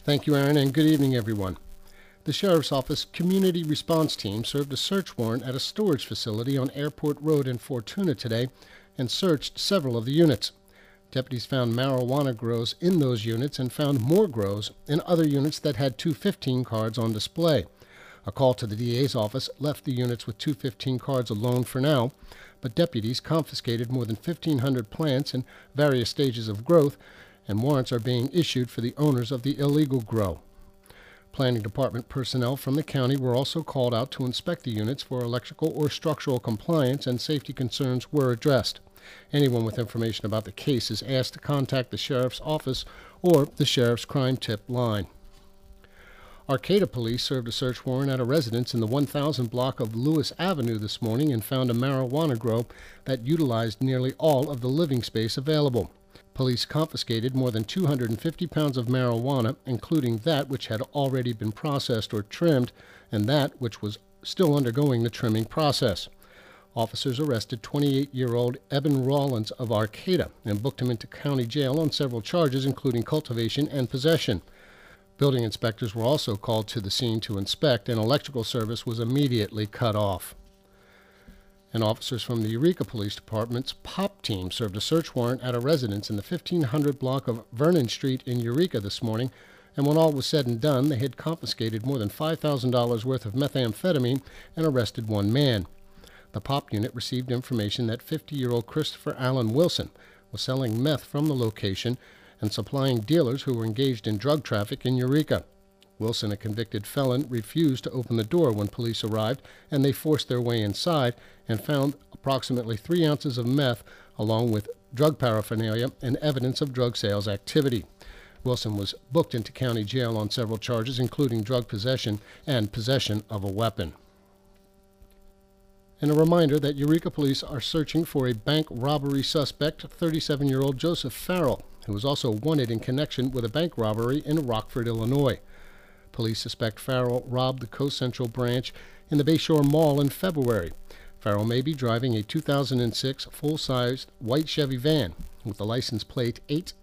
Thank you, Aaron, and good evening, everyone. The Sheriff's Office Community Response Team served a search warrant at a storage facility on Airport Road in Fortuna today and searched several of the units. Deputies found marijuana grows in those units and found more grows in other units that had 215 cards on display. A call to the DA's office left the units with 215 cards alone for now, but deputies confiscated more than 1,500 plants in various stages of growth, and warrants are being issued for the owners of the illegal grow. Planning Department personnel from the county were also called out to inspect the units for electrical or structural compliance, and safety concerns were addressed. Anyone with information about the case is asked to contact the Sheriff's Office or the Sheriff's Crime Tip line. Arcata Police served a search warrant at a residence in the 1000 block of Lewis Avenue this morning and found a marijuana grow that utilized nearly all of the living space available. Police confiscated more than 250 pounds of marijuana, including that which had already been processed or trimmed and that which was still undergoing the trimming process. Officers arrested 28-year-old Eben Rollins of Arcata and booked him into county jail on several charges, including cultivation and possession. Building inspectors were also called to the scene to inspect, and electrical service was immediately cut off. And officers from the Eureka Police Department's POP team served a search warrant at a residence in the 1500 block of Vernon Street in Eureka this morning, and when all was said and done, they had confiscated more than $5,000 worth of methamphetamine and arrested one man. The POP unit received information that 50-year-old Christopher Allen Wilson was selling meth from the location and supplying dealers who were engaged in drug traffic in Eureka. Wilson, a convicted felon, refused to open the door when police arrived, and they forced their way inside and found approximately 3 ounces of meth, along with drug paraphernalia and evidence of drug sales activity. Wilson was booked into county jail on several charges, including drug possession and possession of a weapon. And a reminder that Eureka police are searching for a bank robbery suspect, 37-year-old Joseph Farrell, who was also wanted in connection with a bank robbery in Rockford, Illinois. Police suspect Farrell robbed the Coast Central branch in the Bayshore Mall in February. Farrell may be driving a 2006 full-sized white Chevy van with the license plate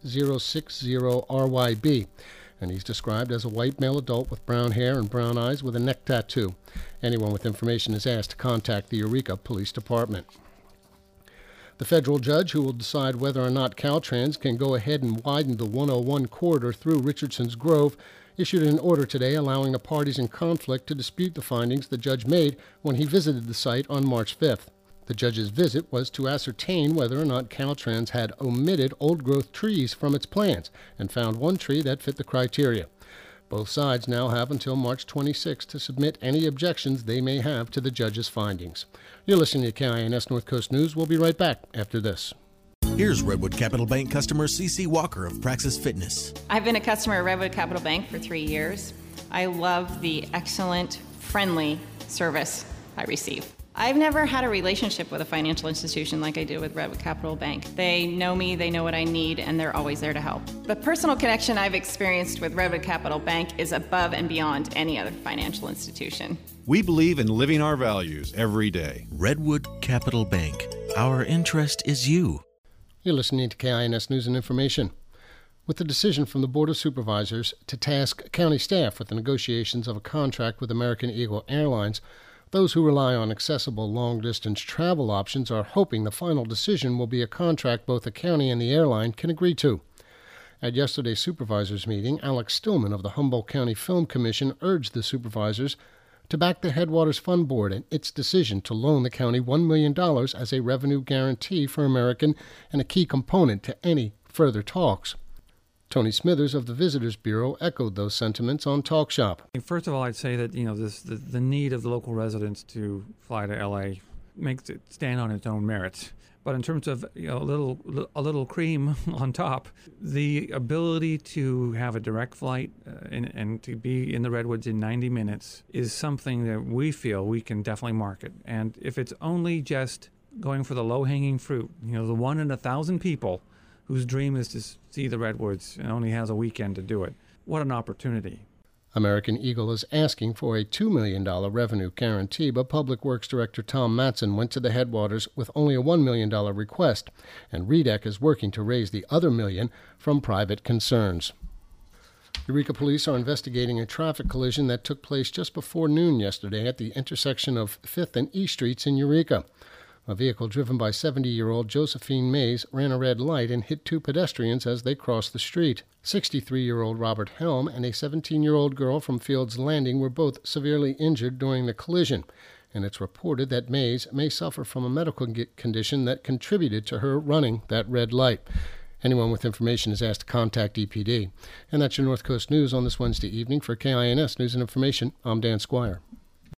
8060RYB, and he's described as a white male adult with brown hair and brown eyes with a neck tattoo. Anyone with information is asked to contact the Eureka Police Department. The federal judge who will decide whether or not Caltrans can go ahead and widen the 101 corridor through Richardson's Grove issued an order today allowing the parties in conflict to dispute the findings the judge made when he visited the site on March 5th. The judge's visit was to ascertain whether or not Caltrans had omitted old-growth trees from its plans and found one tree that fit the criteria. Both sides now have until March 26 to submit any objections they may have to the judge's findings. You're listening to KINS North Coast News. We'll be right back after this. Here's Redwood Capital Bank customer CC Walker of Praxis Fitness. I've been a customer of Redwood Capital Bank for 3 years. I love the excellent, friendly service I receive. I've never had a relationship with a financial institution like I did with Redwood Capital Bank. They know me, they know what I need, and they're always there to help. The personal connection I've experienced with Redwood Capital Bank is above and beyond any other financial institution. We believe in living our values every day. Redwood Capital Bank. Our interest is you. You're listening to KINS News and Information. With the decision from the Board of Supervisors to task county staff with the negotiations of a contract with American Eagle Airlines, those who rely on accessible long-distance travel options are hoping the final decision will be a contract both the county and the airline can agree to. At yesterday's supervisors meeting, Alex Stillman of the Humboldt County Film Commission urged the supervisors to back the Headwaters Fund Board and its decision to loan the county $1 million as a revenue guarantee for American and a key component to any further talks. Tony Smithers of the Visitors Bureau echoed those sentiments on Talk Shop. First of all, I'd say that the need of the local residents to fly to LA makes it stand on its own merits. But in terms of a little cream on top, the ability to have a direct flight and to be in the Redwoods in 90 minutes is something that we feel we can definitely market. And if it's only just going for the low-hanging fruit, the 1 in 1,000 people whose dream is to see the Redwoods and only has a weekend to do it, what an opportunity. American Eagle is asking for a $2 million revenue guarantee, but Public Works Director Tom Matson went to the Headwaters with only a $1 million request, and REDEC is working to raise the other $1 million from private concerns. Eureka police are investigating a traffic collision that took place just before noon yesterday at the intersection of 5th and E Streets in Eureka. A vehicle driven by 70-year-old Josephine Mays ran a red light and hit two pedestrians as they crossed the street. 63-year-old Robert Helm and a 17-year-old girl from Fields Landing were both severely injured during the collision, and it's reported that Mays may suffer from a medical condition that contributed to her running that red light. Anyone with information is asked to contact EPD. And that's your North Coast News on this Wednesday evening. For KINS News and Information, I'm Dan Squire.